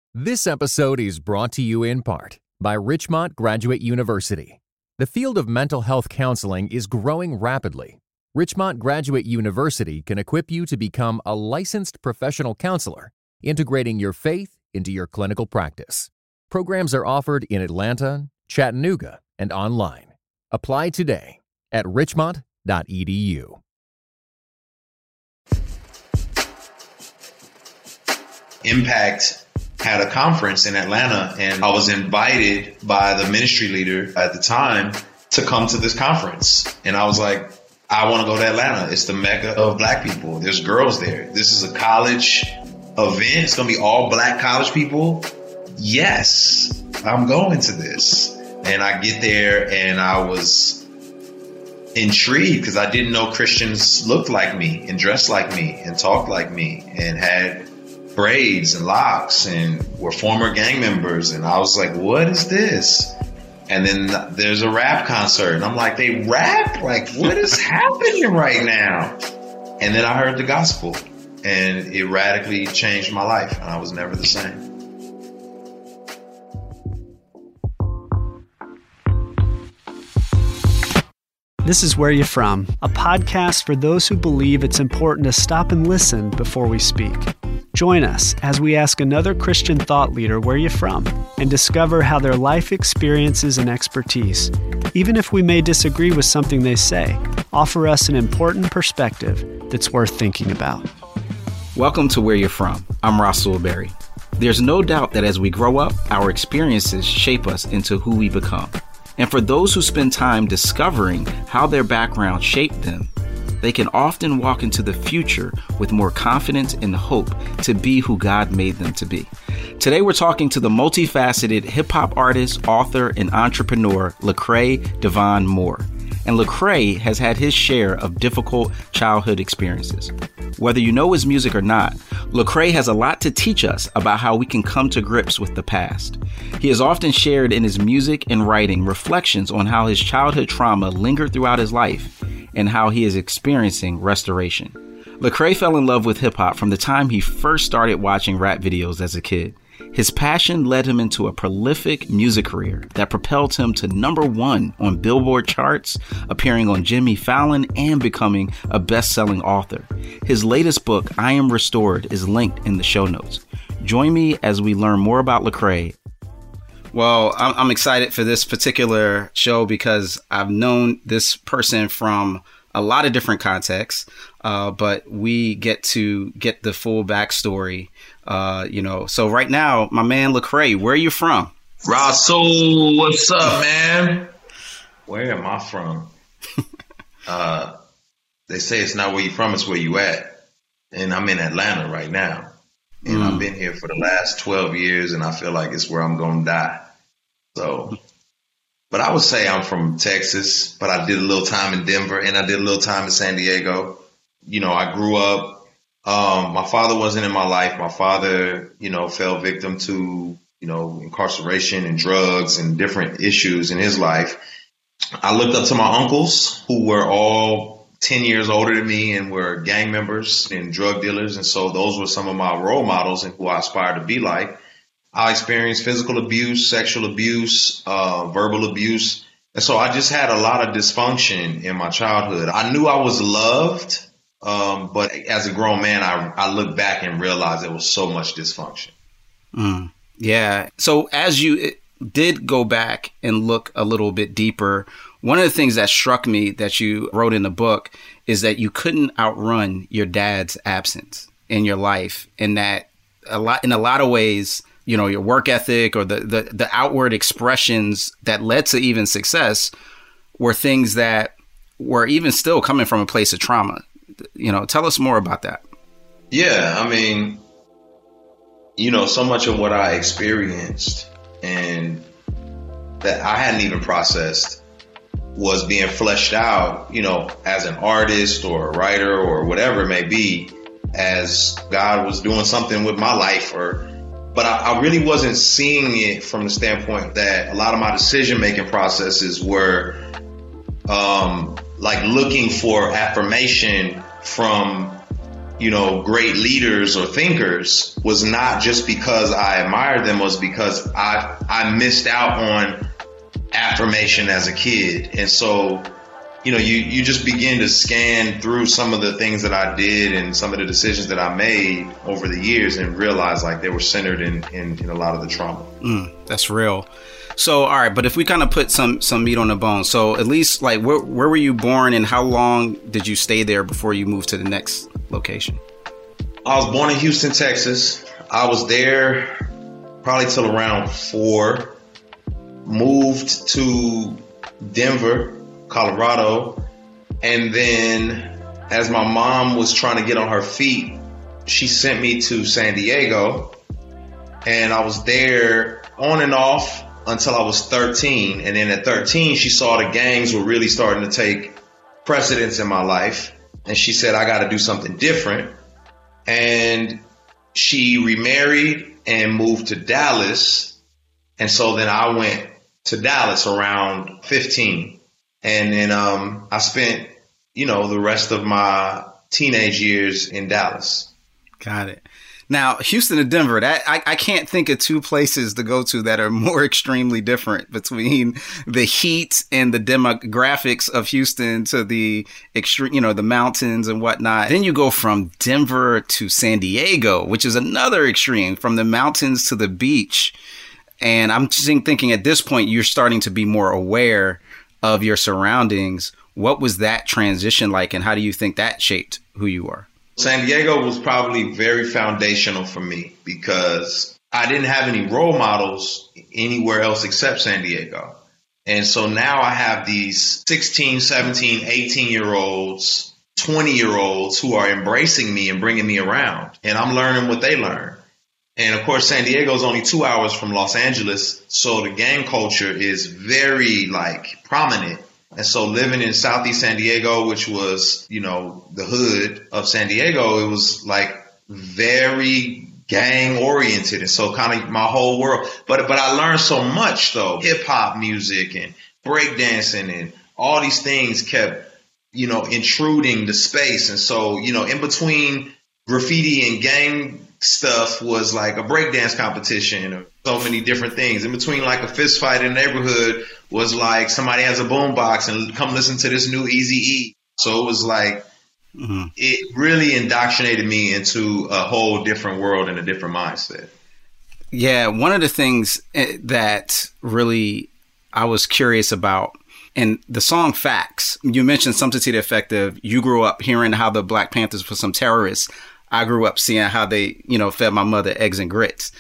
This episode is brought to you in part by Richmont Graduate University. The field of mental health counseling is growing rapidly. Richmont Graduate University can equip you to become a licensed professional counselor, integrating your faith into your clinical practice. Programs are offered in Atlanta, Chattanooga, and online. Apply today at richmont.edu. Impact had a conference in Atlanta, and I was invited by the ministry leader at the time to come to this conference. And I was like, I want to go to Atlanta. It's the mecca of black people. There's girls there. This is a college event. It's going to be all black college people. Yes, I'm going to this. And I get there and I was intrigued because I didn't know Christians looked like me and dressed like me and talked like me and had braids and locks and were former gang members. And I was like, what is this? And then there's a rap concert. And I'm like, they rap? Like, what is happening right now? And then I heard the gospel and it radically changed my life. And I was never the same. This is Where You From, a podcast for those who believe it's important to stop and listen before we speak. Join us as we ask another Christian thought leader where you're from and discover how their life experiences and expertise, even if we may disagree with something they say, offer us an important perspective that's worth thinking about. Welcome to Where You're From. I'm Rasul Berry. There's no doubt that as we grow up, our experiences shape us into who we become. And for those who spend time discovering how their background shaped them, they can often walk into the future with more confidence and hope to be who God made them to be. Today, we're talking to the multifaceted hip-hop artist, author, and entrepreneur, Lecrae Devon Moore. And Lecrae has had his share of difficult childhood experiences. Whether you know his music or not, Lecrae has a lot to teach us about how we can come to grips with the past. He has often shared in his music and writing reflections on how his childhood trauma lingered throughout his life and how he is experiencing restoration. Lecrae fell in love with hip-hop from the time he first started watching rap videos as a kid. His passion led him into a prolific music career that propelled him to #1 on Billboard charts, appearing on Jimmy Fallon, and becoming a best-selling author. His latest book, I Am Restored, is linked in the show notes. Join me as we learn more about Lecrae. Well, I'm excited for this particular show because I've known this person from a lot of different contexts, but we get to get the full backstory. So right now, my man Lecrae, where are you from? Rasul, what's up, man? Where am I from? They say it's not where you from, it's where you at. And I'm in Atlanta right now. And I've been here for the last 12 years, and I feel like it's where I'm going to die. So, but I would say I'm from Texas, but I did a little time in Denver, and I did a little time in San Diego. You know, I grew up. My father wasn't in my life. My father, fell victim to, incarceration and drugs and different issues in his life. I looked up to my uncles who were all 10 years older than me and were gang members and drug dealers. And so those were some of my role models and who I aspired to be like. I experienced physical abuse, sexual abuse, verbal abuse. And so I just had a lot of dysfunction in my childhood. I knew I was loved. But as a grown man, I look back and realize there was so much dysfunction. Yeah. So as you did go back and look a little bit deeper, one of the things that struck me that you wrote in the book is that you couldn't outrun your dad's absence in your life, and that in a lot of ways, your work ethic or the outward expressions that led to even success were things that were even still coming from a place of trauma. Tell us more about that. Yeah, I mean, so much of what I experienced and that I hadn't even processed was being fleshed out, as an artist or a writer or whatever it may be, as God was doing something with my life. But I really wasn't seeing it from the standpoint that a lot of my decision-making processes were like looking for affirmation from great leaders or thinkers was not just because I admired them, was because I missed out on affirmation as a kid. And so, you just begin to scan through some of the things that I did and some of the decisions that I made over the years and realize like they were centered in a lot of the trauma. That's real. So, all right, but if we kind of put some meat on the bone, so at least like where were you born and how long did you stay there before you moved to the next location? I was born in Houston, Texas. I was there probably till around 4. Moved to Denver, Colorado. And then as my mom was trying to get on her feet, she sent me to San Diego. And I was there on and off until I was 13. And then at 13, she saw the gangs were really starting to take precedence in my life. And she said, I got to do something different. And she remarried and moved to Dallas. And so then I went to Dallas around 15. And then I spent, the rest of my teenage years in Dallas. Got it. Now, Houston and Denver, I can't think of two places to go to that are more extremely different between the heat and the demographics of Houston to the extreme, the mountains and whatnot. Then you go from Denver to San Diego, which is another extreme, from the mountains to the beach. And I'm just thinking at this point, you're starting to be more aware of your surroundings. What was that transition like, and how do you think that shaped who you are? San Diego was probably very foundational for me because I didn't have any role models anywhere else except San Diego. And so now I have these 16, 17, 18-year-olds, 20-year-olds who are embracing me and bringing me around. And I'm learning what they learn. And of course, San Diego is only 2 hours from Los Angeles. So the gang culture is very prominent. And so living in Southeast San Diego, which was, the hood of San Diego, it was very gang oriented. And so kind of my whole world. But I learned so much, though. Hip hop music and breakdancing and all these things kept, intruding the space. And so, in between graffiti and gang stuff was like a breakdance competition or so many different things. In between a fist fight in the neighborhood was like somebody has a boombox and come listen to this new Eazy-E. So it was it really indoctrinated me into a whole different world and a different mindset. Yeah, one of the things that really I was curious about, and the song Facts, you mentioned something to the effect of you grew up hearing how the Black Panthers were some terrorists. I grew up seeing how they, fed my mother eggs and grits.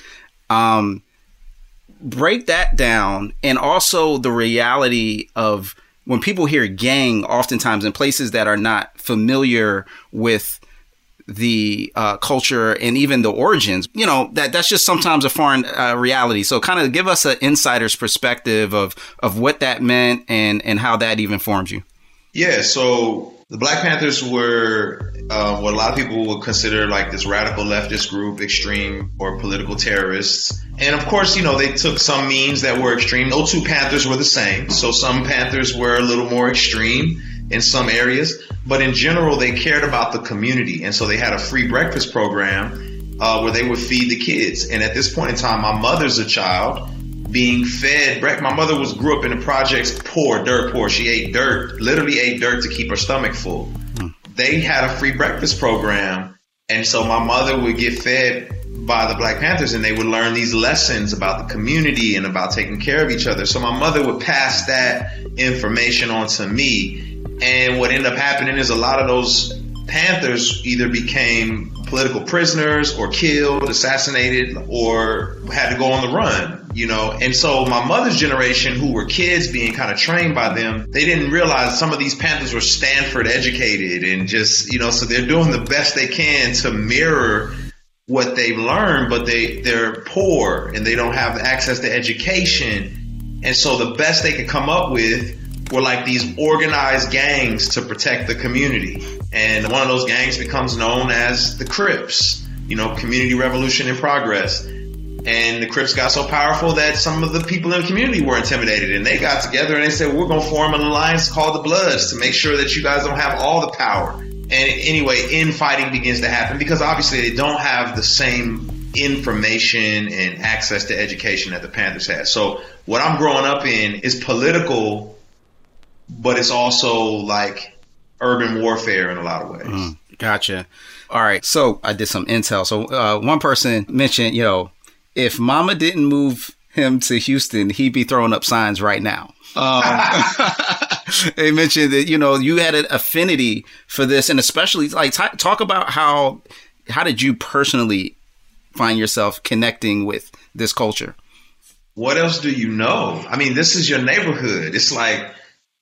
Break that down. And also the reality of when people hear gang, oftentimes in places that are not familiar with the culture and even the origins, that's just sometimes a foreign reality. So kind of give us an insider's perspective of what that meant and how that even formed you. Yeah, so the Black Panthers were what a lot of people would consider this radical leftist group, extreme or political terrorists. And of course, they took some means that were extreme. No two Panthers were the same. So some Panthers were a little more extreme in some areas. But in general, they cared about the community. And so they had a free breakfast program where they would feed the kids. And at this point in time, my mother's a child being fed breakfast. My mother grew up in the projects poor, dirt poor. She ate dirt, literally ate dirt to keep her stomach full. They had a free breakfast program. And so my mother would get fed by the Black Panthers and they would learn these lessons about the community and about taking care of each other. So my mother would pass that information on to me. And what ended up happening is a lot of those Panthers either became political prisoners or killed, assassinated, or had to go on the run, And so my mother's generation, who were kids being kind of trained by them, they didn't realize some of these Panthers were Stanford educated and just, so they're doing the best they can to mirror what they've learned, but they're poor and they don't have access to education. And so the best they could come up with were these organized gangs to protect the community. And one of those gangs becomes known as the Crips, Community Revolution in Progress. And the Crips got so powerful that some of the people in the community were intimidated. And they got together and they said, we're going to form an alliance called the Bloods to make sure that you guys don't have all the power. anyway, infighting begins to happen because obviously they don't have the same information and access to education that the Panthers had. So what I'm growing up in is political, but it's also like urban warfare in a lot of ways. Gotcha. All right. So I did some intel. So one person mentioned, if Mama didn't move him to Houston, he'd be throwing up signs right now. They mentioned that, you had an affinity for this, and especially like talk about how did you personally find yourself connecting with this culture? What else do you know? I mean, this is your neighborhood. It's like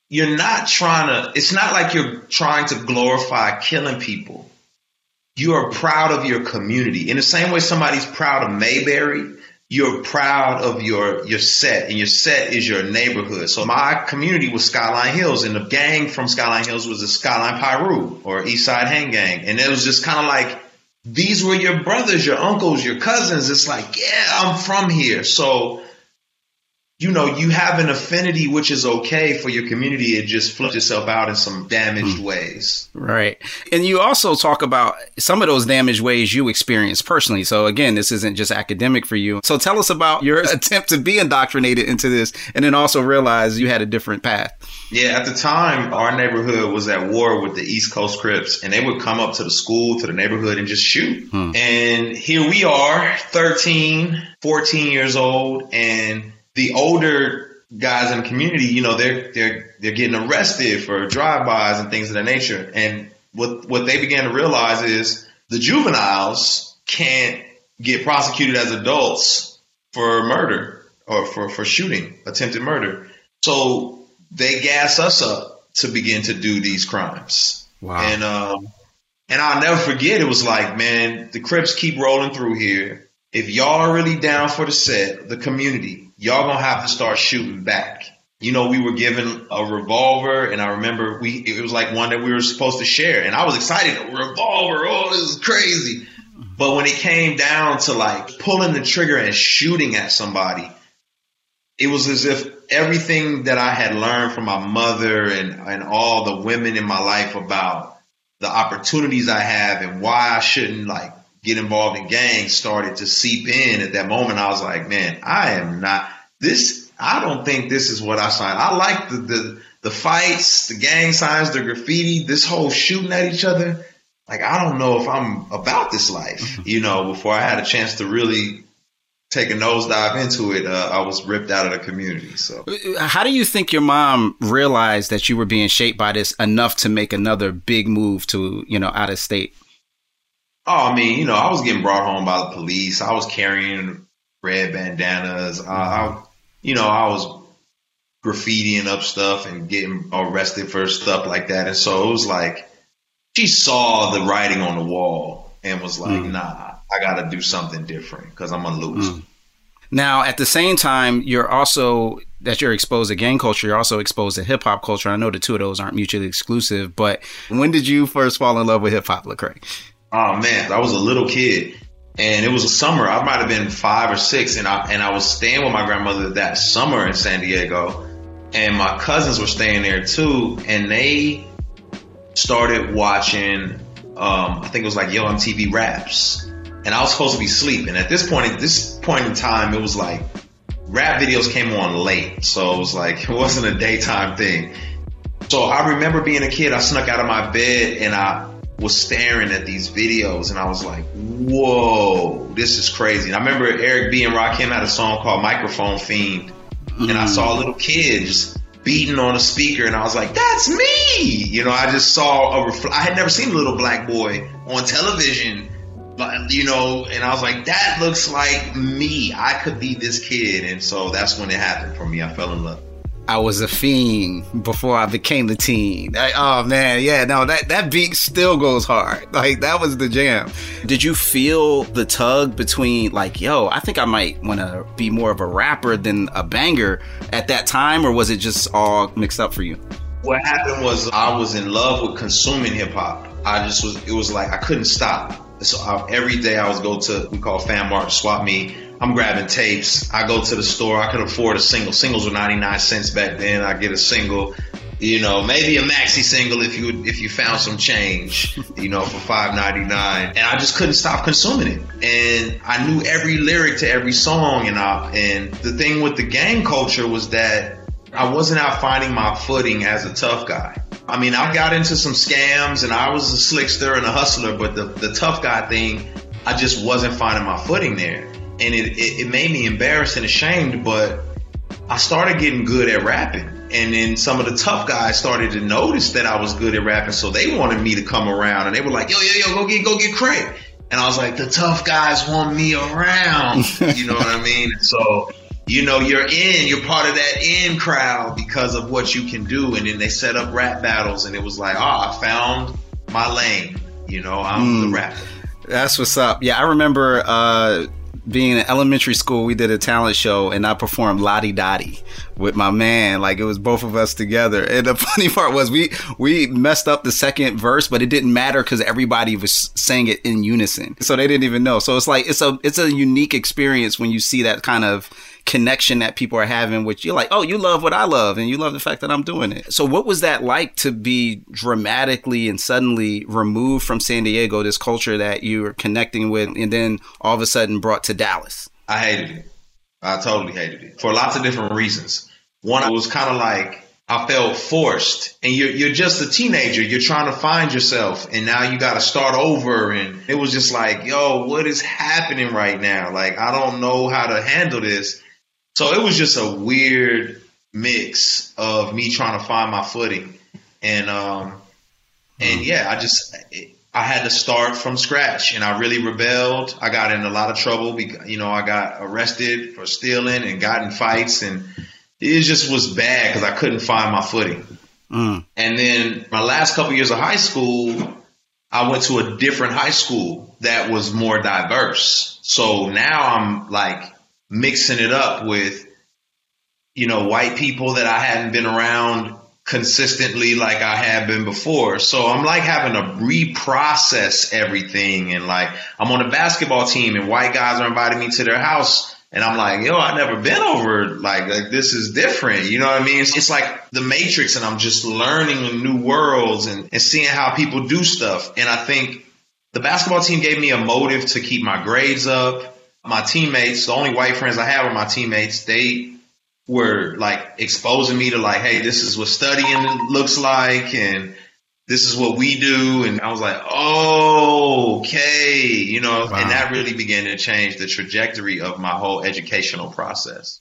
it's not like you're trying to glorify killing people. You are proud of your community. In the same way somebody's proud of Mayberry, you're proud of your set, and your set is your neighborhood. So my community was Skyline Hills, and the gang from Skyline Hills was the Skyline Pyru or East Side Hang Gang. And it was just kind of like, these were your brothers, your uncles, your cousins. It's like, yeah, I'm from here. So, you have an affinity, which is okay for your community. It just flips itself out in some damaged ways. Right. And you also talk about some of those damaged ways you experienced personally. So again, this isn't just academic for you. So tell us about your attempt to be indoctrinated into this and then also realize you had a different path. Yeah, at the time, our neighborhood was at war with the East Coast Crips, and they would come up to the school, to the neighborhood, and just shoot. And here we are, 13, 14 years old, and the older guys in the community, they're getting arrested for drive-bys and things of that nature. And what they began to realize is the juveniles can't get prosecuted as adults for murder or for shooting, attempted murder. So they gas us up to begin to do these crimes. Wow. And I'll never forget, it was like, man, the Crips keep rolling through here. If y'all are really down for the set, the community, y'all gonna have to start shooting back. We were given a revolver, and I remember it was like one that we were supposed to share, and I was excited. A revolver, oh, this is crazy. But when it came down to like pulling the trigger and shooting at somebody, it was as if everything that I had learned from my mother and all the women in my life about the opportunities I have and why I shouldn't get involved in gangs started to seep in. At that moment, I was like, man, I don't think this is what I signed. I like the fights, the gang signs, the graffiti, this whole shooting at each other. Like, I don't know if I'm about this life. Before I had a chance to really take a nosedive into it, I was ripped out of the community. So how do you think your mom realized that you were being shaped by this enough to make another big move to, out of state? Oh, I mean, I was getting brought home by the police. I was carrying red bandanas. I was graffitiing up stuff and getting arrested for stuff like that. And so it was like, she saw the writing on the wall and was like, nah, I got to do something different because I'm going to lose. Now, at the same time, you're exposed to gang culture, you're also exposed to hip hop culture. I know the two of those aren't mutually exclusive, but when did you first fall in love with hip hop, Lecrae? Oh man, I was a little kid, and it was a summer. I might have been 5 or 6, and I was staying with my grandmother that summer in San Diego, and my cousins were staying there too, and they started watching. I think it was like Yo MTV Raps, and I was supposed to be sleeping. At this point in time, it was like rap videos came on late, so it was like it wasn't a daytime thing. So I remember being a kid, I snuck out of my bed and I was staring at these videos, and I was like, whoa, this is crazy. And I remember Eric B. and Rakim had a song called Microphone Fiend, and I saw a little kid just beating on a speaker, and I was like, that's me. I just saw I had never seen a little black boy on television, and I was like, that looks like me. I could be this kid. And so that's when it happened for me. I fell in love. I was a fiend before I became the teen. Oh man, yeah, no, that beat still goes hard. Like, that was the jam. Did you feel the tug between like, yo, I think I might want to be more of a rapper than a banger at that time, or was it just all mixed up for you? What happened was I was in love with consuming hip hop. It was like I couldn't stop. So every day I would go to, we call Fan Mart, Swap Me. I'm grabbing tapes. I go to the store. I could afford a single. Singles were 99 cents back then. I get a single. You know, maybe a maxi single if you found some change, you know, for $5.99. And I just couldn't stop consuming it. And I knew every lyric to every song. And the thing with the gang culture was that I wasn't out finding my footing as a tough guy. I mean, I got into some scams and I was a slickster and a hustler, but the tough guy thing, I just wasn't finding my footing there. And it made me embarrassed and ashamed, but I started getting good at rapping. And then some of the tough guys started to notice that I was good at rapping, so they wanted me to come around. And they were like, yo, go get Craig. And I was like, the tough guys want me around. You know what I mean? So, you know, you're part of that in crowd because of what you can do. And then they set up rap battles, and it was like, I found my lane. You know, I'm the rapper. That's what's up. Yeah, I remember being in elementary school, we did a talent show and I performed Lottie Dottie with my man. Like, it was both of us together. And the funny part was we messed up the second verse, but it didn't matter because everybody was saying it in unison. So they didn't even know. So it's like, it's a unique experience when you see that kind of connection that people are having, which you're like, oh, you love what I love and you love the fact that I'm doing it. So what was that like to be dramatically and suddenly removed from San Diego, this culture that you were connecting with, and then all of a sudden brought to Dallas? I hated it. I totally hated it for lots of different reasons. One, it was kind of like I felt forced, and you're just a teenager. You're trying to find yourself, and now you got to start over. And it was just like, yo, what is happening right now? Like, I don't know how to handle this. So it was just a weird mix of me trying to find my footing. And yeah, I had to start from scratch, and I really rebelled. I got in a lot of trouble because, you know, I got arrested for stealing and got in fights, and it just was bad because I couldn't find my footing. And then my last couple years of high school, I went to a different high school that was more diverse. So now I'm like mixing it up with, you know, white people that I hadn't been around consistently like I had been before. So I'm like having to reprocess everything. And like, I'm on a basketball team and white guys are inviting me to their house. And I'm like, yo, I've never been over like this is different. You know what I mean? It's like the Matrix, and I'm just learning new worlds and seeing how people do stuff. And I think the basketball team gave me a motive to keep my grades up. My teammates, the only white friends I have are my teammates. They were like exposing me to like, hey, this is what studying looks like, and this is what we do. And I was like, oh, okay, you know, wow. And that really began to change the trajectory of my whole educational process.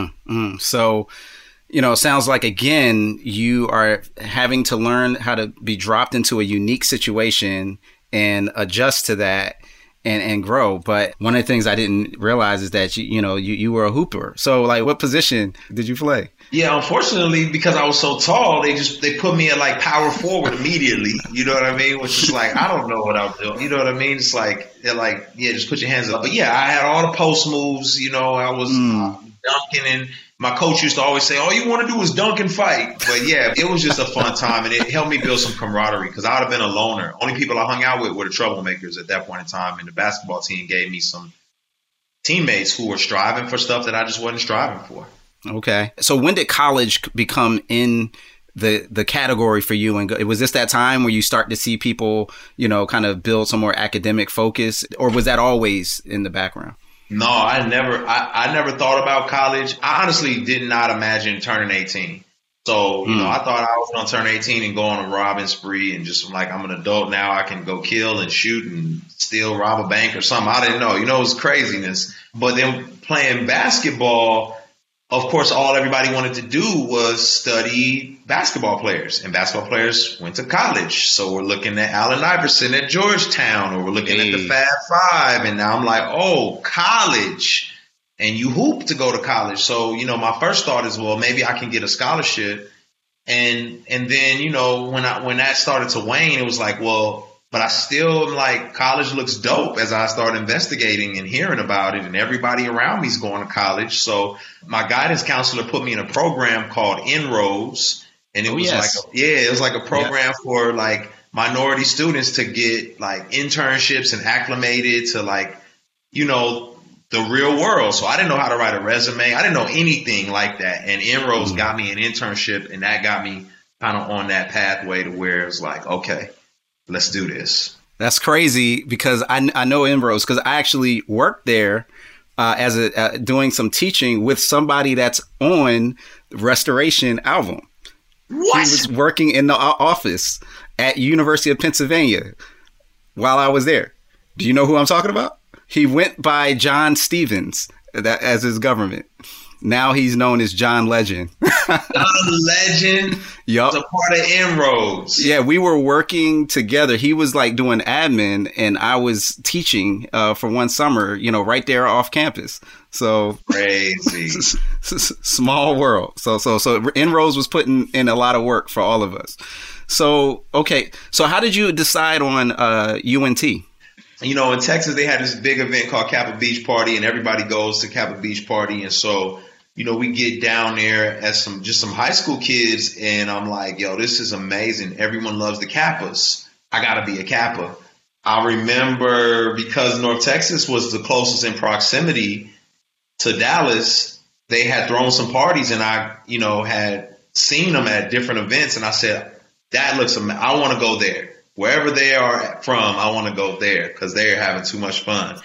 So, you know, it sounds like, again, you are having to learn how to be dropped into a unique situation and adjust to that. And grow. But one of the things I didn't realize is that you were a hooper. So like, what position did you play? Yeah, unfortunately, because I was so tall, they put me at like power forward immediately. You know what I mean? Which is like, I don't know what I'm doing. You know what I mean? It's like, they're like, yeah, just put your hands up. But yeah, I had all the post moves. You know, I was dunking, and my coach used to always say, all you want to do is dunk and fight. But yeah, it was just a fun time, and it helped me build some camaraderie because I would have been a loner. Only people I hung out with were the troublemakers at that point in time, and the basketball team gave me some teammates who were striving for stuff that I just wasn't striving for. Okay. So when did college become in the category for you? And was this that time where you start to see people, you know, kind of build some more academic focus, or was that always in the background? No, I never thought about college. I honestly did not imagine turning 18. So, you know, I thought I was going to turn 18 and go on a robbing spree and just like, I'm an adult now. I can go kill and shoot and steal, rob a bank or something. I didn't know. You know, it was craziness. But then playing basketball, of course, all everybody wanted to do was study basketball players, and basketball players went to college. So we're looking at Allen Iverson at Georgetown, or we're looking at the Fab Five. And now I'm like, oh, college, and you hoop to go to college. So, you know, my first thought is, well, maybe I can get a scholarship. And then, you know, when that started to wane, it was like, well, but I still am like, college looks dope as I start investigating and hearing about it, and everybody around me is going to college. So my guidance counselor put me in a program called Inroads, and it was it was like a program for like minority students to get like internships and acclimated to like, you know, the real world. So I didn't know how to write a resume. I didn't know anything like that. And Inroads got me an internship, and that got me kind of on that pathway to where it's like, okay, let's do this. That's crazy because I know Inroads because I actually worked there as doing some teaching with somebody that's on Restoration album. What? He was working in the office at University of Pennsylvania while I was there. Do you know who I'm talking about? He went by John Stevens as his government. Now he's known as John Legend. John Legend? Yup. He's a part of Inroads. Yeah, we were working together. He was like doing admin and I was teaching for one summer, you know, right there off campus. So crazy. Small world. So Inroads was putting in a lot of work for all of us. So, okay. So how did you decide on UNT? You know, in Texas, they had this big event called Kappa Beach Party, and everybody goes to Kappa Beach Party. And so, you know, we get down there as some high school kids, and I'm like, yo, this is amazing. Everyone loves the Kappas. I got to be a Kappa. I remember because North Texas was the closest in proximity to Dallas, they had thrown some parties, and I, you know, had seen them at different events, and I said, that looks amazing. I want to go there. Wherever they are from, I want to go there because they're having too much fun.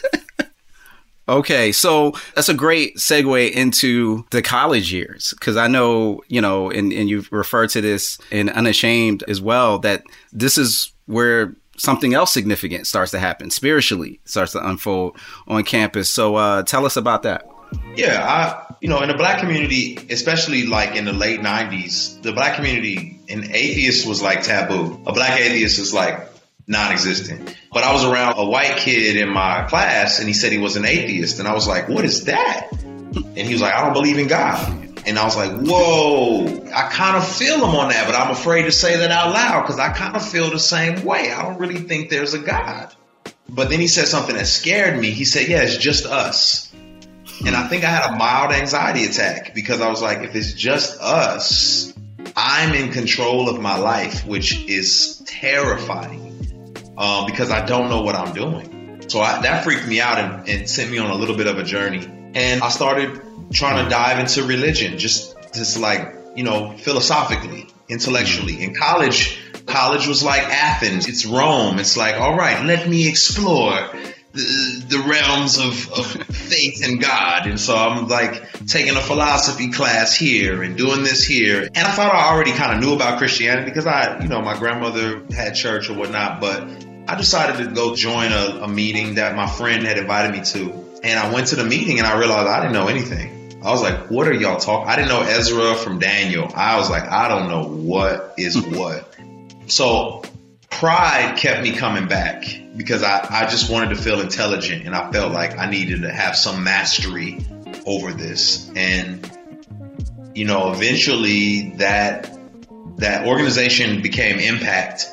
Okay, so that's a great segue into the college years because I know, you know, and you've referred to this in Unashamed as well, that this is where something else significant starts to happen, spiritually starts to unfold on campus. So tell us about that. Yeah, you know, in the Black community, especially like in the late 90s, the Black community, an atheist was like taboo. A Black atheist is like non-existent. But I was around a white kid in my class and he said he was an atheist. And I was like, what is that? And he was like, I don't believe in God. And I was like, whoa, I kind of feel him on that, but I'm afraid to say that out loud because I kind of feel the same way. I don't really think there's a God. But then he said something that scared me. He said, yeah, it's just us. And I think I had a mild anxiety attack because I was like, if it's just us, I'm in control of my life, which is terrifying because I don't know what I'm doing. So that freaked me out and sent me on a little bit of a journey. And I started trying to dive into religion, just like, you know, philosophically, intellectually. In college was like Athens. It's Rome. It's like, all right, let me explore the realms of faith and God. And so I'm like taking a philosophy class here and doing this here. And I thought I already kind of knew about Christianity because my grandmother had church or whatnot, but I decided to go join a meeting that my friend had invited me to. And I went to the meeting and I realized I didn't know anything. I was like, what are y'all talking? I didn't know Ezra from Daniel. I was like, I don't know what is what. So pride kept me coming back because I just wanted to feel intelligent and I felt like I needed to have some mastery over this. And, you know, eventually that organization became Impact,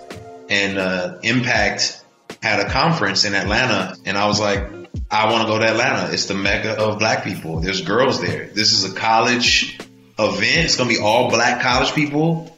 and Impact had a conference in Atlanta. And I was like, I want to go to Atlanta. It's the mecca of Black people. There's girls there. This is a college event. It's going to be all Black college people.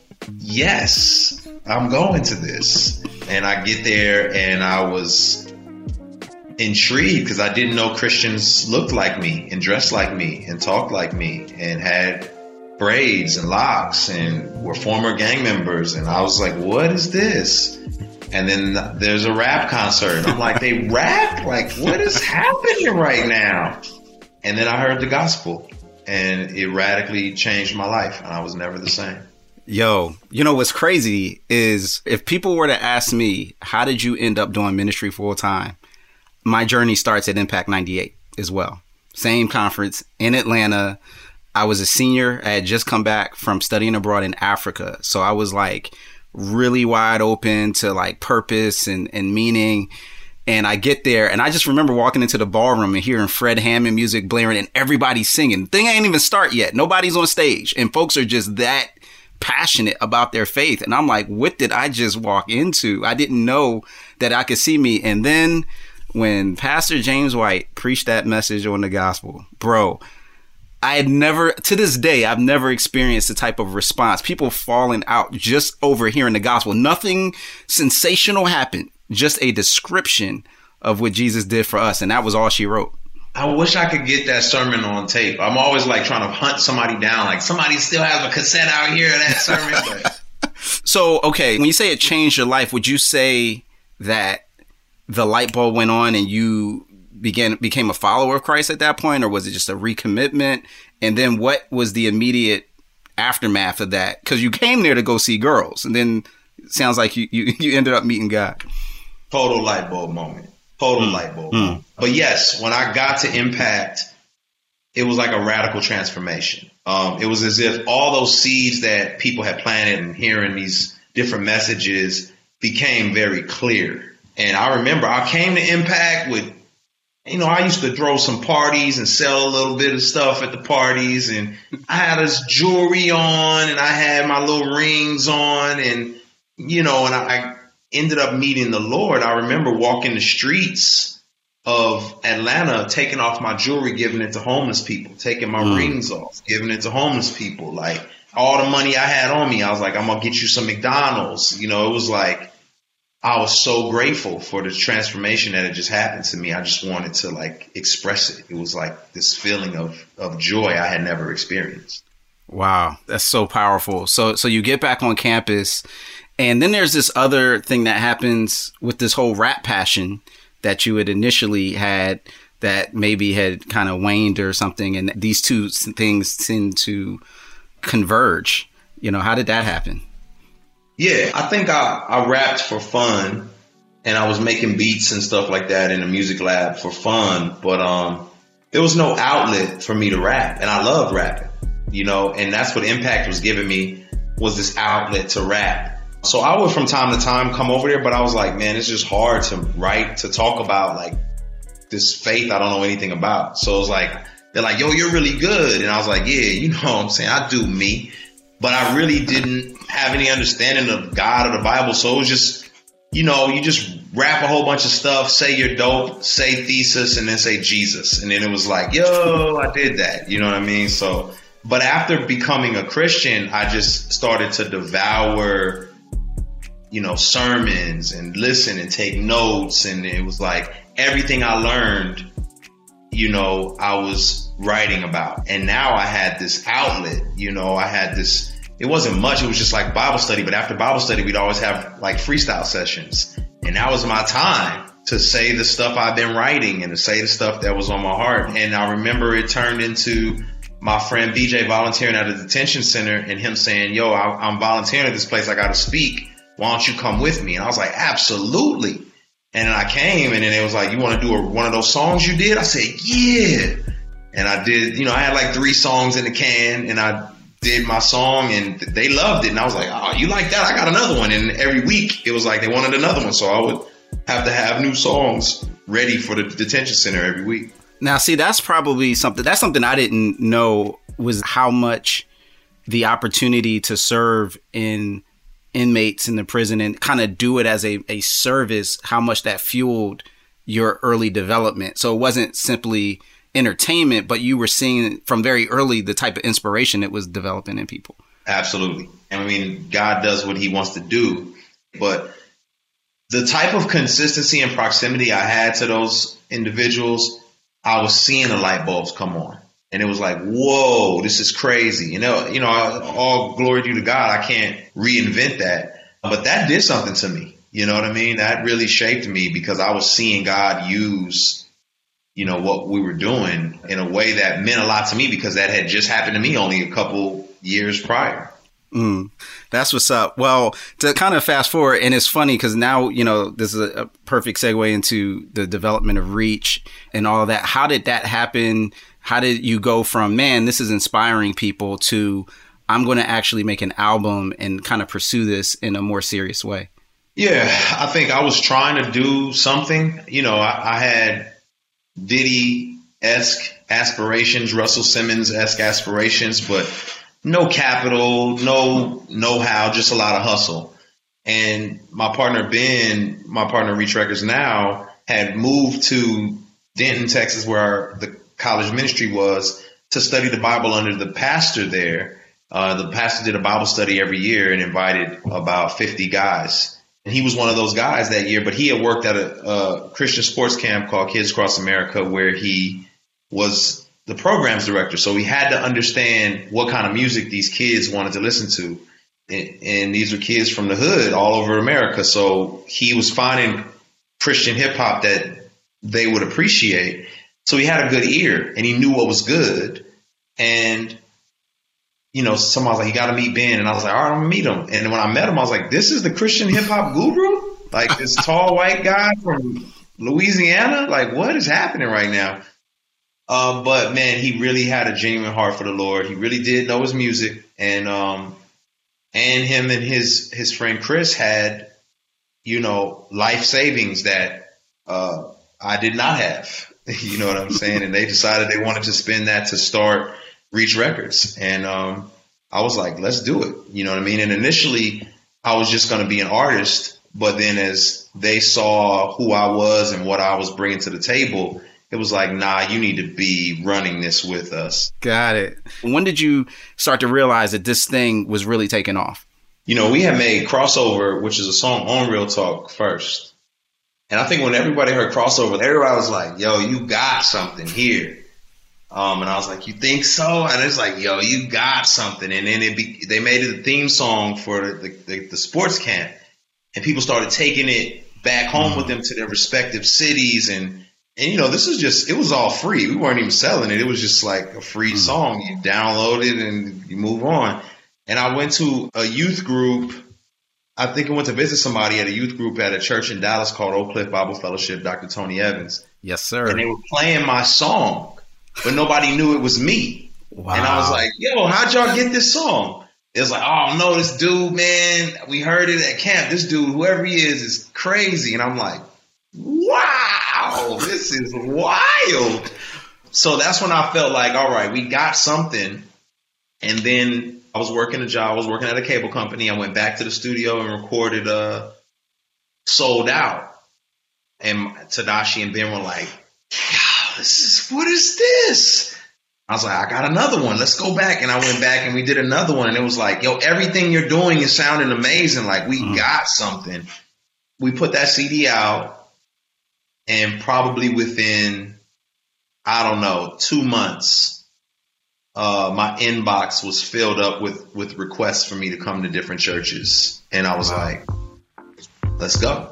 Yes, I'm going to this. And I get there and I was intrigued because I didn't know Christians looked like me and dressed like me and talked like me and had braids and locks and were former gang members. And I was like, what is this? And then there's a rap concert. And I'm like, they rap? Like, what is happening right now? And then I heard the gospel and it radically changed my life. And I was never the same. Yo, you know, what's crazy is if people were to ask me, how did you end up doing ministry full time? My journey starts at Impact 98 as well. Same conference in Atlanta. I was a senior. I had just come back from studying abroad in Africa. So I was like really wide open to like purpose and meaning. And I get there and I just remember walking into the ballroom and hearing Fred Hammond music blaring and everybody's singing. The thing ain't even start yet. Nobody's on stage and folks are just that passionate about their faith. And I'm like, what did I just walk into? I didn't know that I could see me. And then when Pastor James White preached that message on the gospel, bro, I had never, to this day, I've never experienced the type of response. People falling out just over hearing the gospel. Nothing sensational happened. Just a description of what Jesus did for us. And that was all she wrote. I wish I could get that sermon on tape. I'm always like trying to hunt somebody down. Like somebody still has a cassette out here of that sermon. But. So, okay, when you say it changed your life, would you say that the light bulb went on and you became a follower of Christ at that point, or was it just a recommitment? And then what was the immediate aftermath of that? Because you came there to go see girls, and then it sounds like you ended up meeting God. Total light bulb moment. Total light bulb moment. But yes, when I got to Impact, it was like a radical transformation. It was as if all those seeds that people had planted and hearing these different messages became very clear. And I remember I came to Impact with, I used to throw some parties and sell a little bit of stuff at the parties. And I had this jewelry on and I had my little rings on and, and I ended up meeting the Lord. I remember walking the streets of Atlanta, taking off my jewelry, giving it to homeless people, taking my rings off, giving it to homeless people. Like all the money I had on me, I was like, I'm going to get you some McDonald's. It was like, I was so grateful for the transformation that had just happened to me. I just wanted to like express it. It was like this feeling of joy I had never experienced. Wow. That's so powerful. So you get back on campus, and then there's this other thing that happens with this whole rap passion that you had initially had that maybe had kind of waned or something. And these two things tend to converge. How did that happen? Yeah, I think I rapped for fun, and I was making beats and stuff like that in the music lab for fun. But there was no outlet for me to rap, and I loved rapping, and that's what Impact was giving me, was this outlet to rap. So I would from time to time come over there, but I was like, man, it's just hard to write, to talk about like this faith I don't know anything about. So it was like, they're like, yo, you're really good. And I was like, yeah, what I'm saying? I do me. But I really didn't have any understanding of God or the Bible. So it was just, you just rap a whole bunch of stuff, say you're dope, say thesis, and then say Jesus. And then it was like, yo, I did that. You know what I mean? So, but after becoming a Christian, I just started to devour sermons and listen and take notes. And it was like everything I learned, I was writing about. And now I had this outlet, I had this, it wasn't much. It was just like Bible study. But after Bible study, we'd always have like freestyle sessions. And that was my time to say the stuff I've been writing and to say the stuff that was on my heart. And I remember it turned into my friend BJ volunteering at a detention center and him saying, yo, I'm volunteering at this place. I got to speak. Why don't you come with me? And I was like, absolutely. And then I came, and then it was like, you want to do one of those songs you did? I said, yeah. And I did, I had like 3 songs in the can, and I did my song, and they loved it. And I was like, oh, you like that? I got another one. And every week it was like they wanted another one. So I would have to have new songs ready for the detention center every week. Now, see, that's something I didn't know, was how much the opportunity to serve in inmates in the prison and kind of do it as a service, how much that fueled your early development. So it wasn't simply entertainment, but you were seeing from very early the type of inspiration it was developing in people. Absolutely. I mean, God does what he wants to do, but the type of consistency and proximity I had to those individuals, I was seeing the light bulbs come on. And it was like, whoa, this is crazy. All glory due to God. I can't reinvent that. But that did something to me. You know what I mean? That really shaped me because I was seeing God use, what we were doing in a way that meant a lot to me because that had just happened to me only a couple years prior. That's what's up. Well, to kind of fast forward, and it's funny because now, this is a perfect segue into the development of Reach and all of that. How did that happen? How did you go from, man, this is inspiring people to I'm going to actually make an album and kind of pursue this in a more serious way? Yeah, I think I was trying to do something. I had Diddy-esque aspirations, Russell Simmons-esque aspirations, but no capital, no know-how, just a lot of hustle. And my partner, Ben, my partner Reach Records now, had moved to Denton, Texas, where the college ministry was, to study the Bible under the pastor there. The pastor did a Bible study every year and invited about 50 guys. And he was one of those guys that year, but he had worked at a Christian sports camp called Kids Across America, where he was the programs director. So he had to understand what kind of music these kids wanted to listen to. And these were kids from the hood all over America. So he was finding Christian hip hop that they would appreciate. So he had a good ear and he knew what was good. And, you know, somebody was like, you got to meet Ben. And I was like, all right, I'm going to meet him. And when I met him, I was like, this is the Christian hip hop guru? Like this tall white guy from Louisiana? Like, what is happening right now? But man, he really had a genuine heart for the Lord. He really did know his music. And him and his friend Chris had, you know, life savings that I did not have. You know what I'm saying? And they decided they wanted to spend that to start Reach Records. And I was like, let's do it. You know what I mean? And initially I was just going to be an artist. But then as they saw who I was and what I was bringing to the table, it was like, nah, you need to be running this with us. Got it. When did you start to realize that this thing was really taking off? You know, we had made Crossover, which is a song on Real Talk first. And I think when everybody heard Crossover, everybody was like, yo, you got something here. And I was like, you think so? And it's like, yo, you got something. And then they made it a theme song for the sports camp. And people started taking it back home with them to their respective cities. And you know, this is just, it was all free. We weren't even selling it. It was just like a free song. You download it and you move on. And I went to a youth group. I think I went to visit somebody at a youth group at a church in Dallas called Oak Cliff Bible Fellowship, Dr. Tony Evans. Yes, sir. And they were playing my song, but nobody knew it was me. Wow. And I was like, yo, how'd y'all get this song? It was like, oh, no, this dude, man, we heard it at camp. This dude, whoever he is crazy. And I'm like, wow, this is wild. So that's when I felt like, all right, we got something. And then I was working a job. I was working at a cable company. I went back to the studio and recorded Sold Out. And Tedashii and Ben were like, what is this? I was like, I got another one. Let's go back. And I went back and we did another one. And it was like, yo, everything you're doing is sounding amazing. Like, we got something. We put that CD out, and probably within, I don't know, 2 months, my inbox was filled up with requests for me to come to different churches. And I was like, let's go.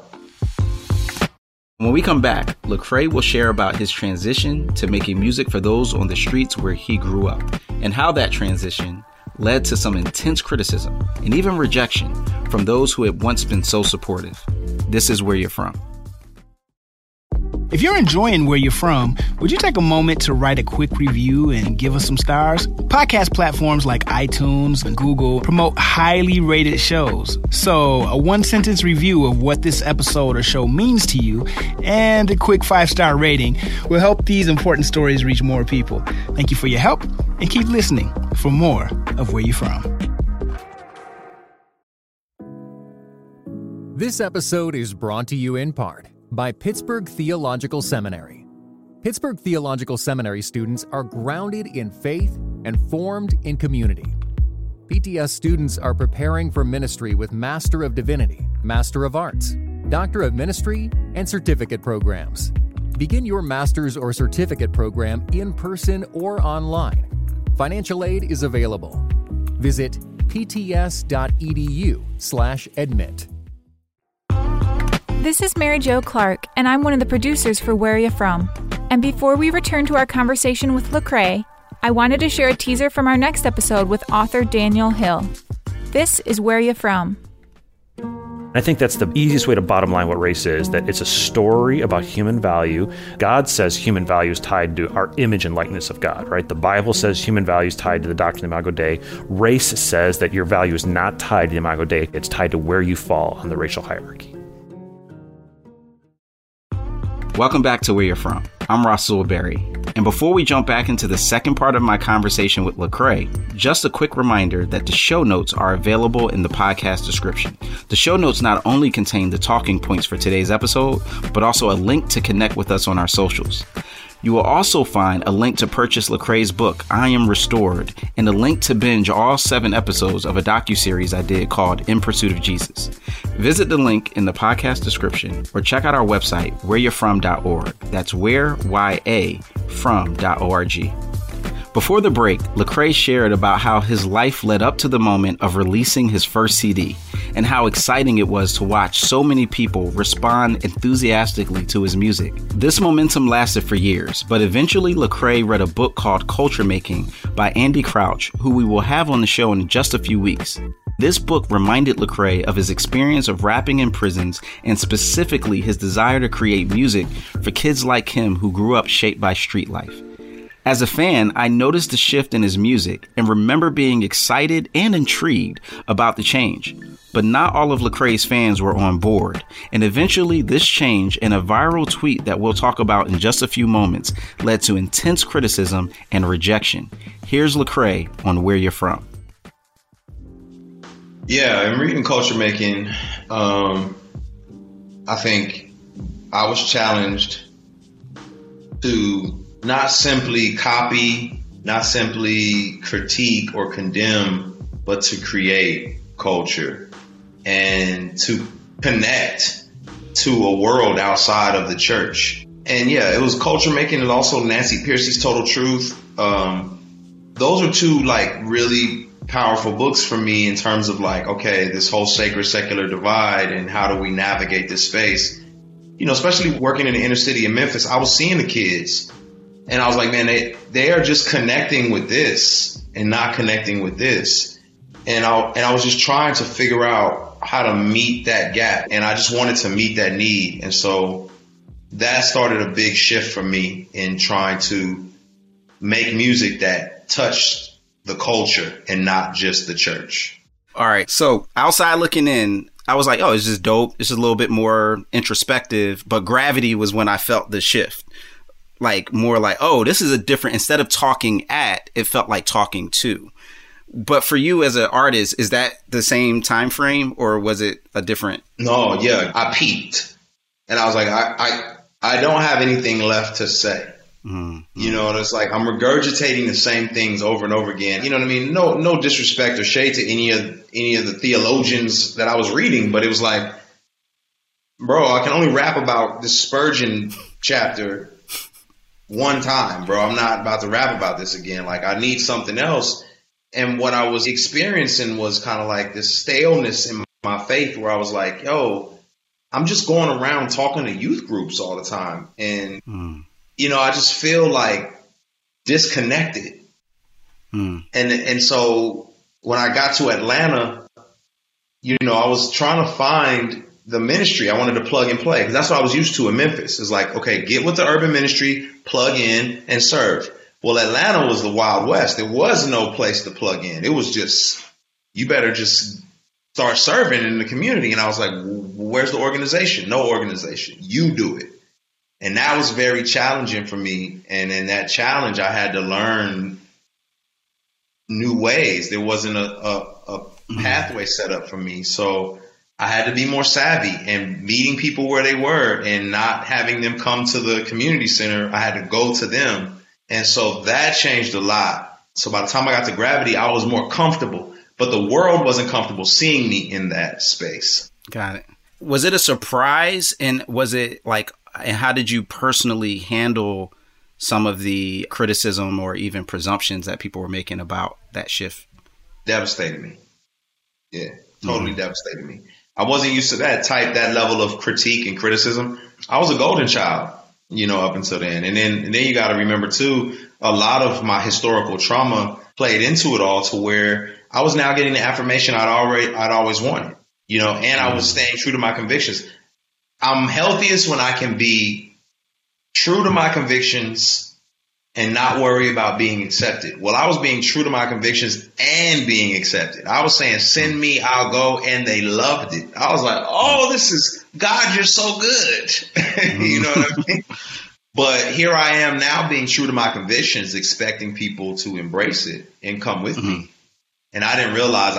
When we come back, Lecrae will share about his transition to making music for those on the streets where he grew up, and how that transition led to some intense criticism and even rejection from those who had once been so supportive. This is Where You're From. If you're enjoying Where You're From, would you take a moment to write a quick review and give us some stars? Podcast platforms like iTunes and Google promote highly rated shows. So a one-sentence review of what this episode or show means to you and a quick 5-star rating will help these important stories reach more people. Thank you for your help, and keep listening for more of Where You're From. This episode is brought to you in part by Pittsburgh Theological Seminary. Pittsburgh Theological Seminary students are grounded in faith and formed in community. PTS students are preparing for ministry with Master of Divinity, Master of Arts, Doctor of Ministry, and certificate programs. Begin your master's or certificate program in person or online. Financial aid is available. Visit pts.edu/admit. This is Mary Jo Clark, and I'm one of the producers for Where You From. And before we return to our conversation with Lecrae, I wanted to share a teaser from our next episode with author Daniel Hill. This is Where You From. I think that's the easiest way to bottom line what race is, that it's a story about human value. God says human value is tied to our image and likeness of God, right? The Bible says human value is tied to the doctrine of Imago Dei. Race says that your value is not tied to the Imago Dei. It's tied to where you fall on the racial hierarchy. Welcome back to Where You're From. I'm Rasul Berry. And before we jump back into the second part of my conversation with Lecrae, just a quick reminder that the show notes are available in the podcast description. The show notes not only contain the talking points for today's episode, but also a link to connect with us on our socials. You will also find a link to purchase Lecrae's book, I Am Restored, and a link to binge all 7 episodes of a docuseries I did called In Pursuit of Jesus. Visit the link in the podcast description or check out our website, whereyou'refrom.org. That's whereyafrom.org. Before the break, Lecrae shared about how his life led up to the moment of releasing his first CD and how exciting it was to watch so many people respond enthusiastically to his music. This momentum lasted for years, but eventually Lecrae read a book called Culture Making by Andy Crouch, who we will have on the show in just a few weeks. This book reminded Lecrae of his experience of rapping in prisons and specifically his desire to create music for kids like him who grew up shaped by street life. As a fan, I noticed the shift in his music and remember being excited and intrigued about the change. But not all of Lecrae's fans were on board, and eventually this change and a viral tweet that we'll talk about in just a few moments led to intense criticism and rejection. Here's Lecrae on Where You're From. Yeah, in reading Culture Making, I think I was challenged to not simply copy, not simply critique or condemn, but to create culture and to connect to a world outside of the church. And yeah, it was Culture Making and also Nancy Pearcey's Total Truth. Those are 2 like really powerful books for me in terms of like, okay, this whole sacred secular divide and how do we navigate this space? You know, especially working in the inner city in Memphis, I was seeing the kids. And I was like, man, they are just connecting with this and not connecting with this. And I was just trying to figure out how to meet that gap. And I just wanted to meet that need. And so that started a big shift for me in trying to make music that touched the culture and not just the church. All right. So outside looking in, I was like, oh, it's just dope. It's just a little bit more introspective. But Gravity was when I felt the shift. Like more like, oh, this is a different, instead of talking at, it felt like talking to. But for you as an artist, is that the same time frame or was it a different? No, yeah, I peaked and I was like, I don't have anything left to say. Mm-hmm. You know, and it's like I'm regurgitating the same things over and over again. You know what I mean? No disrespect or shade to any of the theologians that I was reading, but it was like, bro, I can only rap about this Spurgeon chapter one time, bro. I'm not about to rap about this again. Like, I need something else. And what I was experiencing was kind of like this staleness in my faith where I was like, yo, I'm just going around talking to youth groups all the time. And, you know, I just feel like disconnected. And so when I got to Atlanta, you know, I was trying to find the ministry. I wanted to plug and play because that's what I was used to in Memphis. It's like, okay, get with the urban ministry, plug in and serve. Well, Atlanta was the Wild West. There was no place to plug in. It was just, you better just start serving in the community. And I was like, where's the organization? No organization. You do it. And that was very challenging for me. And in that challenge, I had to learn new ways. There wasn't a pathway set up for me. So I had to be more savvy and meeting people where they were and not having them come to the community center. I had to go to them. And so that changed a lot. So by the time I got to Gravity, I was more comfortable, but the world wasn't comfortable seeing me in that space. Got it. Was it a surprise? And was it like, and how did you personally handle some of the criticism or even presumptions that people were making about that shift? Devastated me. Yeah, totally devastated me. I wasn't used to that level of critique and criticism. I was a golden child, you know, up until then. And then you got to remember, too, a lot of my historical trauma played into it all to where I was now getting the affirmation I'd always wanted, you know, and I was staying true to my convictions. I'm healthiest when I can be true to my convictions and not worry about being accepted. Well, I was being true to my convictions and being accepted. I was saying, send me, I'll go. And they loved it. I was like, oh, this is God. You're so good. You know what I mean? But here I am now being true to my convictions, expecting people to embrace it and come with me. And I didn't realize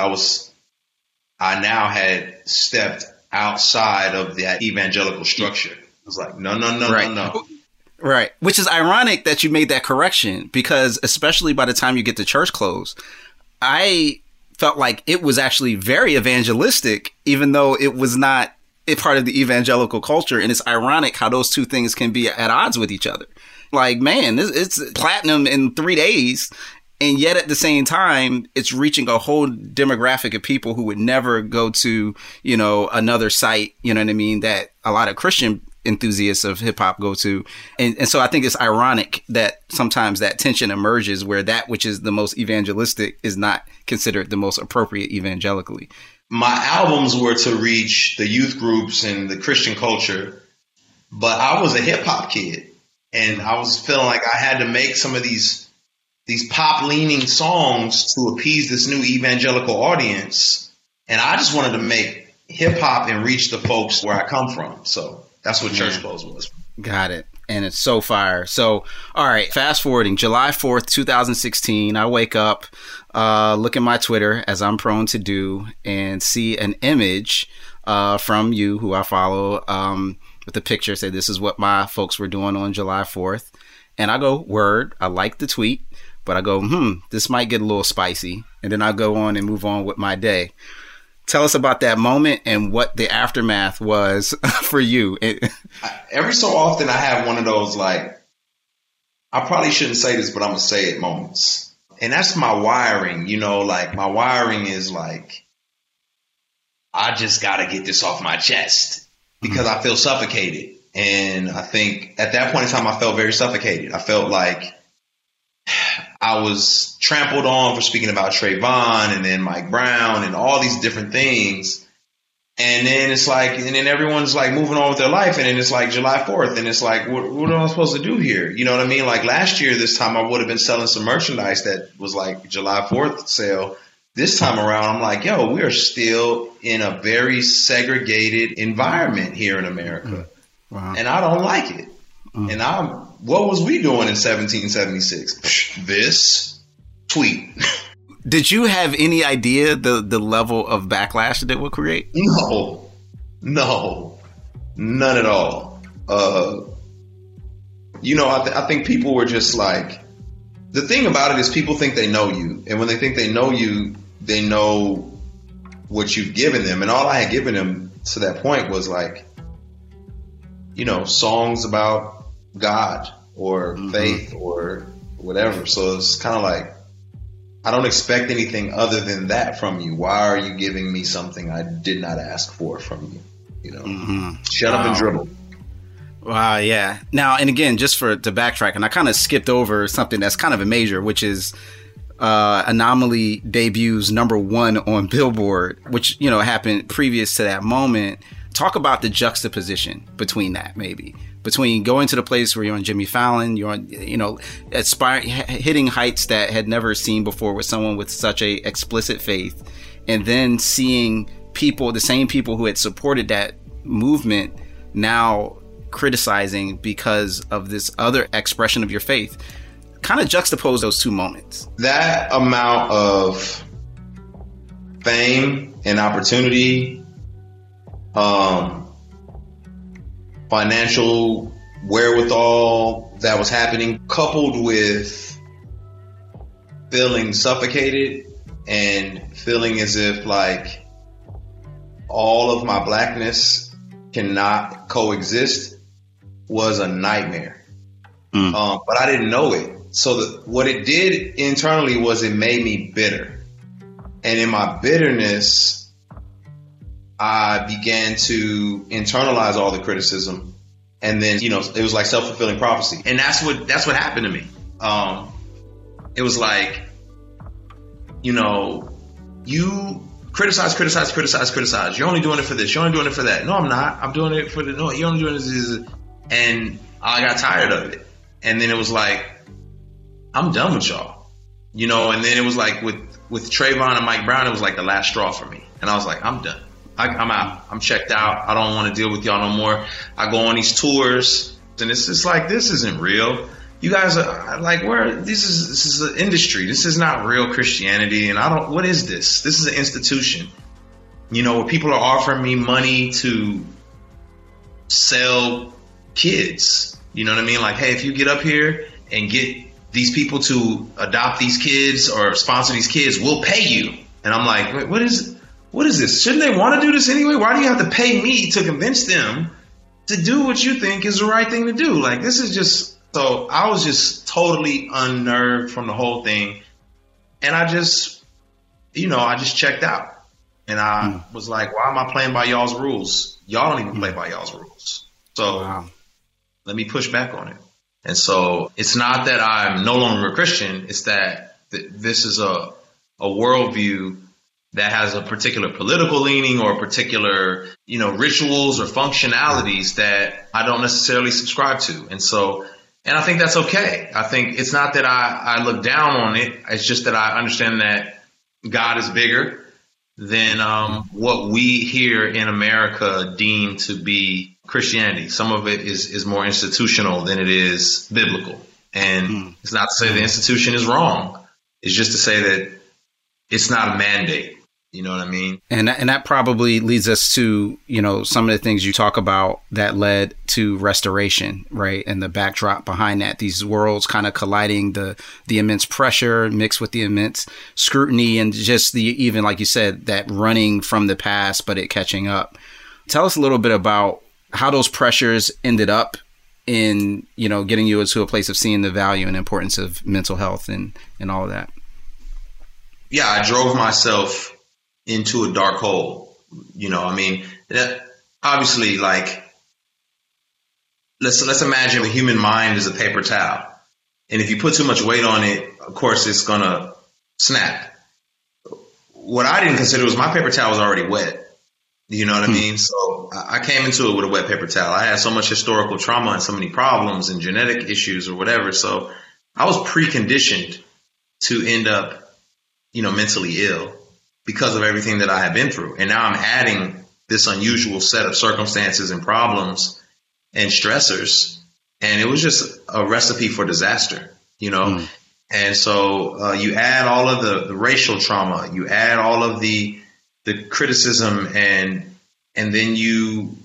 I now had stepped outside of that evangelical structure. I was like, no. Right. Which is ironic that you made that correction, because especially by the time you get to church clothes, I felt like it was actually very evangelistic, even though it was not a part of the evangelical culture. And it's ironic how those two things can be at odds with each other. Like, man, it's platinum in 3 days. And yet at the same time, it's reaching a whole demographic of people who would never go to, you know, another site, you know what I mean, that a lot of Christian enthusiasts of hip hop go to. And so I think it's ironic that sometimes that tension emerges where that which is the most evangelistic is not considered the most appropriate evangelically. My albums were to reach the youth groups and the Christian culture, but I was a hip hop kid and I was feeling like I had to make some of these pop leaning songs to appease this new evangelical audience. And I just wanted to make hip hop and reach the folks where I come from. So that's what Church Clothes was. Got it. And it's so fire. So, all right, fast forwarding, July 4th, 2016, I wake up, look at my Twitter, as I'm prone to do, and see an image from you, who I follow, with a picture, say, this is what my folks were doing on July 4th. And I go, word, I like the tweet, but I go, this might get a little spicy. And then I go on and move on with my day. Tell us about that moment and what the aftermath was for you. Every so often I have one of those, like, I probably shouldn't say this, but I'm going to say it moments. And that's my wiring, you know, like my wiring is like, I just got to get this off my chest because I feel suffocated. And I think at that point in time, I felt very suffocated. I felt like I was trampled on for speaking about Trayvon and then Mike Brown and all these different things. And then it's like, and then everyone's like moving on with their life. And then it's like July 4th. And it's like, what am I supposed to do here? You know what I mean? Like last year, this time I would have been selling some merchandise that was like July 4th sale. This time around, I'm like, yo, we are still in a very segregated environment here in America. Wow. And I don't like it. And what was we doing in 1776? This tweet. Did you have any idea the level of backlash that it would create? No, none at all. You know, I think people were just like, the thing about it is people think they know you. And when they think they know you, they know what you've given them. And all I had given them to that point was like, you know, songs about God or faith or whatever. So it's kind of like, I don't expect anything other than that from you. Why are you giving me something I did not ask for from you? You know, shut up and dribble. Wow. Yeah. Now, and again, just to backtrack, and I kind of skipped over something that's kind of a major, which is Anomaly debuts #1 on Billboard, which, you know, happened previous to that moment. Talk about the juxtaposition between that, maybe. Between going to the place where you're on Jimmy Fallon, you're on, you know, hitting heights that had never seen before with someone with such a explicit faith, and then seeing people, the same people who had supported that movement, now criticizing because of this other expression of your faith. Kind of juxtapose those two moments. That amount of fame and opportunity, financial wherewithal that was happening, coupled with feeling suffocated and feeling as if like all of my blackness cannot coexist, was a nightmare. But I didn't know it. So what it did internally was it made me bitter. And in my bitterness, I began to internalize all the criticism. And then, you know, it was like self-fulfilling prophecy. And that's what happened to me. It was like, you know, you criticize. You're only doing it for this. You're only doing it for that. No, I'm not. I'm doing it for no, you're only doing this. And I got tired of it. And then it was like, I'm done with y'all, you know. And then it was like with Trayvon and Mike Brown, it was like the last straw for me. And I was like, I'm done. I'm out. I'm checked out. I don't want to deal with y'all no more. I go on these tours, and it's just like, this isn't real. You guys are like, this is an industry. This is not real Christianity. And what is this? This is an institution, you know, where people are offering me money to sell kids, You know what I mean? Like, hey, if you get up here and get these people to adopt these kids or sponsor these kids, we'll pay you. And I'm like, wait, what is this? Shouldn't they want to do this anyway? Why do you have to pay me to convince them to do what you think is the right thing to do? Like, this is just, so I was just totally unnerved from the whole thing. And I just checked out. And I was like, why am I playing by y'all's rules? Y'all don't even play by y'all's rules. So let me push back on it. And so it's not that I'm no longer a Christian. It's that this is a worldview that has a particular political leaning or particular, rituals or functionalities that I don't necessarily subscribe to. And I think that's okay. I think it's not that I look down on it. It's just that I understand that God is bigger than what we here in America deem to be Christianity. Some of it is more institutional than it is biblical. And it's not to say the institution is wrong. It's just to say that it's not a mandate. You know what I mean? And that probably leads us to, some of the things you talk about that led to restoration, right? And the backdrop behind that, these worlds kind of colliding, the immense pressure mixed with the immense scrutiny and just even like you said, that running from the past, but it catching up. Tell us a little bit about how those pressures ended up in, getting you into a place of seeing the value and importance of mental health and all of that. Yeah, I drove myself into a dark hole. Obviously, like, let's imagine the human mind is a paper towel. And if you put too much weight on it, of course, it's going to snap. What I didn't consider was my paper towel was already wet. You know what I mean? So I came into it with a wet paper towel. I had so much historical trauma and so many problems and genetic issues or whatever. So I was preconditioned to end up, mentally ill because of everything that I had been through. And now I'm adding this unusual set of circumstances and problems and stressors. And it was just a recipe for disaster, And so you add all of the racial trauma, you add all of the criticism, and then you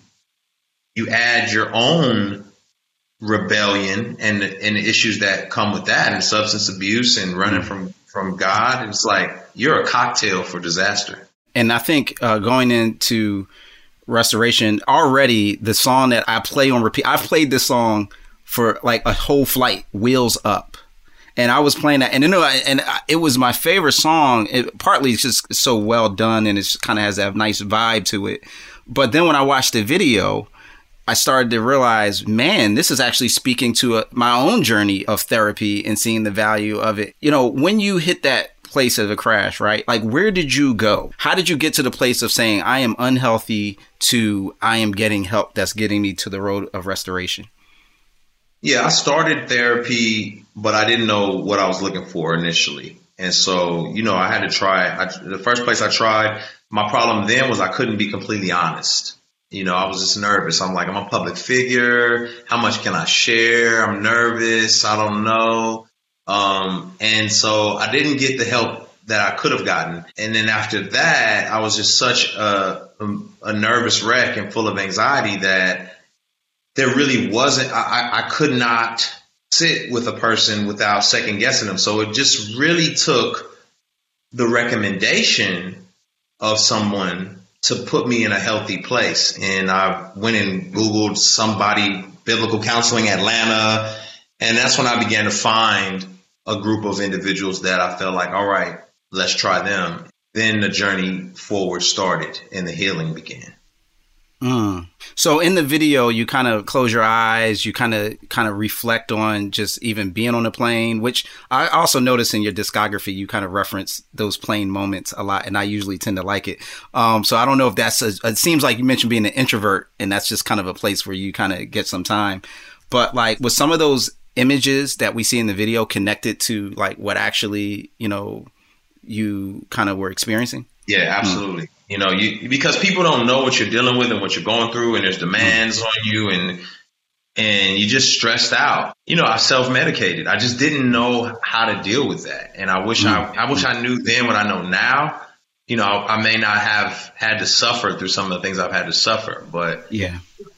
add your own rebellion and the issues that come with that, and substance abuse and running from God. It's like you're a cocktail for disaster. And I think going into restoration, already the song that I play on repeat, I've played this song for like a whole flight, Wheels Up. And I was playing that, and it was my favorite song. Partly it's just so well done, and it kind of has that nice vibe to it. But then when I watched the video, I started to realize, man, this is actually speaking to my own journey of therapy and seeing the value of it. When you hit that place of a crash, right? Like, where did you go? How did you get to the place of saying, I am unhealthy to I am getting help that's getting me to the road of restoration? Yeah, I started therapy, but I didn't know what I was looking for initially. And so, I had to try. The first place I tried, my problem then was I couldn't be completely honest. I was just nervous. I'm like, I'm a public figure. How much can I share? I'm nervous. I don't know. And so I didn't get the help that I could have gotten. And then after that, I was just such a nervous wreck and full of anxiety that there really wasn't, I could not sit with a person without second guessing them. So it just really took the recommendation of someone to put me in a healthy place. And I went and Googled somebody, biblical counseling Atlanta. And that's when I began to find a group of individuals that I felt like, all right, let's try them. Then the journey forward started and the healing began. So in the video, you kind of close your eyes, you kind of reflect on just even being on a plane, which I also notice in your discography, you kind of reference those plane moments a lot. And I usually tend to like it. So I don't know if it seems like you mentioned being an introvert, and that's just kind of a place where you kind of get some time. But like, with some of those images that we see in the video connected to like what actually, you kind of were experiencing? Yeah, absolutely. Because people don't know what you're dealing with and what you're going through, and there's demands on you, and you're just stressed out. I self-medicated. I just didn't know how to deal with that. And I wish I knew then what I know now. I may not have had to suffer through some of the things I've had to suffer, but yeah,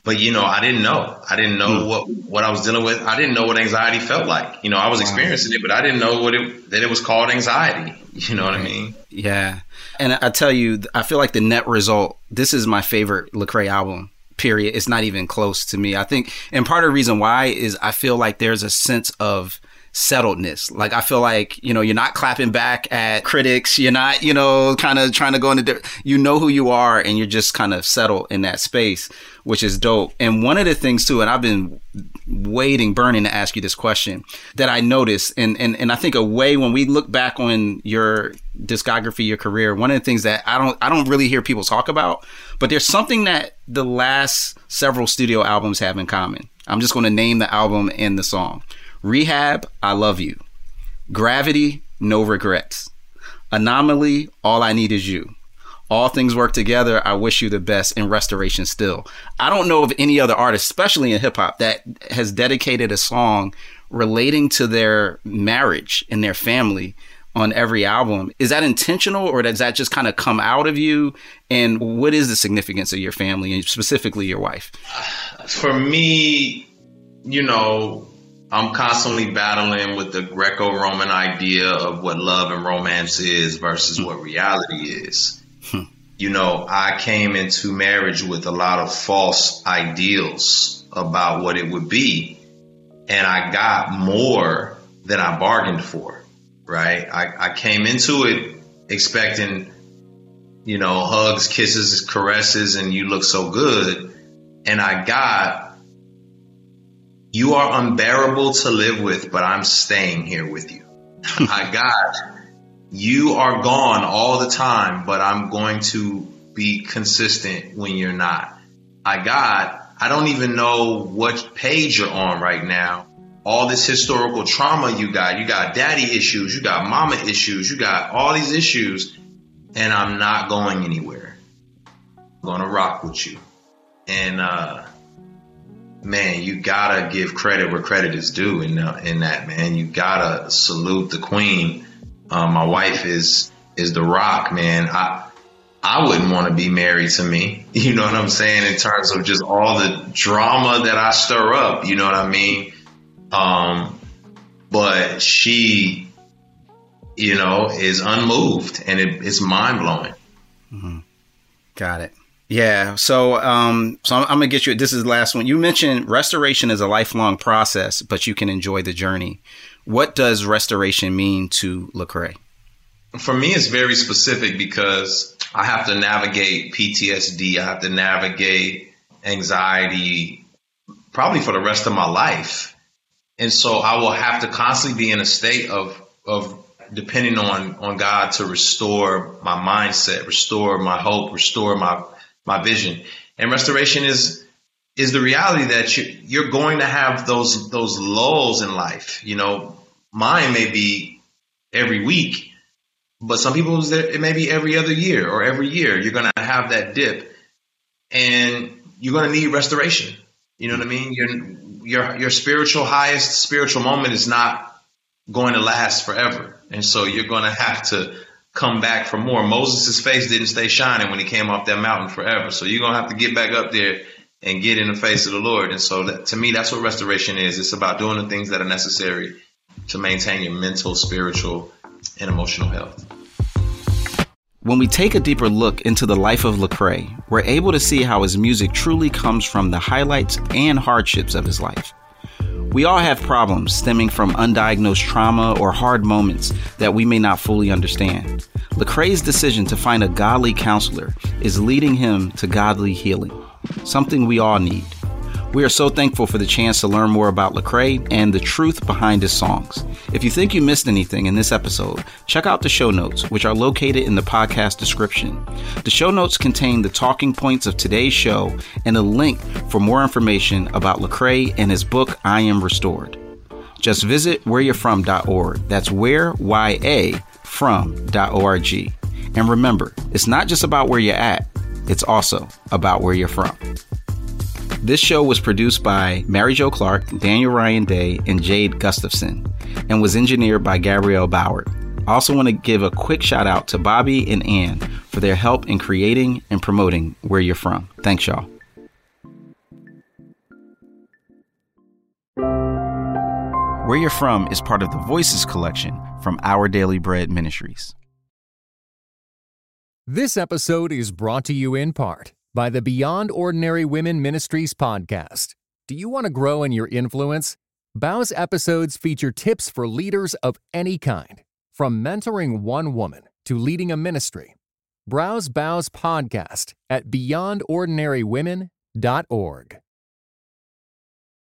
But, you know, I didn't know. I didn't know what I was dealing with. I didn't know what anxiety felt like. You know, I was experiencing it, but I didn't know that it was called anxiety. You know what I mean? Yeah. And I tell you, I feel like the net result, this is my favorite Lecrae album, period. It's not even close to me. I think, and part of the reason why is I feel like there's a sense of settledness. Like, I feel like, you know, you're not clapping back at critics. You're not, you know, kind of trying to go into, you know who you are, and you're just kind of settled in that space, which is dope. And one of the things too, and I've been burning to ask you this question, that I noticed, and I think a way when we look back on your discography, your career, one of the things that I don't really hear people talk about, but there's something that the last several studio albums have in common. I'm just going to name the album and the song. Rehab, I Love You. Gravity, No Regrets. Anomaly, All I Need Is You. All Things Work Together, I Wish You the Best, and Restoration Still. I don't know of any other artist, especially in hip hop, that has dedicated a song relating to their marriage and their family on every album. Is that intentional, or does that just kind of come out of you? And what is the significance of your family, and specifically your wife? For me, you know, I'm constantly battling with the Greco-Roman idea of what love and romance is versus what reality is. You know, I came into marriage with a lot of false ideals about what it would be, and I got more than I bargained for, right? I came into it expecting, you know, hugs, kisses, caresses, and you look so good. And I got, you are unbearable to live with, but I'm staying here with you. I got, you are gone all the time, but I'm going to be consistent when you're not. I got, I don't even know what page you're on right now. All this historical trauma you got daddy issues, you got mama issues, you got all these issues, and I'm not going anywhere. I'm going to rock with you. And, man, you gotta give credit where credit is due in that, man. You gotta salute the queen. My wife is the rock, man. I wouldn't want to be married to me. You know what I'm saying? In terms of just all the drama that I stir up, you know what I mean? But she, you know, is unmoved, and it's mind blowing. Mm-hmm. Got it. Yeah. So I'm going to get you. This is the last one. You mentioned restoration is a lifelong process, but you can enjoy the journey. What does restoration mean to Lecrae? For me, it's very specific because I have to navigate PTSD. I have to navigate anxiety probably for the rest of my life. And so I will have to constantly be in a state of depending on God to restore my mindset, restore my hope, restore my vision. And restoration is the reality that you're going to have those lulls in life. You know, mine may be every week, but some people's it may be every other year or every year. You're going to have that dip, and you're going to need restoration. You know what I mean? Your highest spiritual moment is not going to last forever. And so you're going to have to come back for more. Moses' face didn't stay shining when he came off that mountain forever. So you're going to have to get back up there and get in the face of the Lord. And so to me, that's what restoration is. It's about doing the things that are necessary to maintain your mental, spiritual, and emotional health. When we take a deeper look into the life of Lecrae, we're able to see how his music truly comes from the highlights and hardships of his life. We all have problems stemming from undiagnosed trauma or hard moments that we may not fully understand. Lecrae's decision to find a godly counselor is leading him to godly healing, something we all need. We are so thankful for the chance to learn more about Lecrae and the truth behind his songs. If you think you missed anything in this episode, check out the show notes, which are located in the podcast description. The show notes contain the talking points of today's show and a link for more information about Lecrae and his book, I Am Restored. Just visit whereyou'refrom.org. That's whereyafrom.org. And remember, it's not just about where you're at, it's also about where you're from. This show was produced by Mary Jo Clark, Daniel Ryan Day, and Jade Gustafson, and was engineered by Gabrielle Bauer. I also want to give a quick shout out to Bobby and Ann for their help in creating and promoting Where You're From. Thanks, y'all. Where You're From is part of the Voices collection from Our Daily Bread Ministries. This episode is brought to you in part by the Beyond Ordinary Women Ministries podcast. Do you want to grow in your influence? BOW's episodes feature tips for leaders of any kind, from mentoring one woman to leading a ministry. Browse BOW's podcast at beyondordinarywomen.org.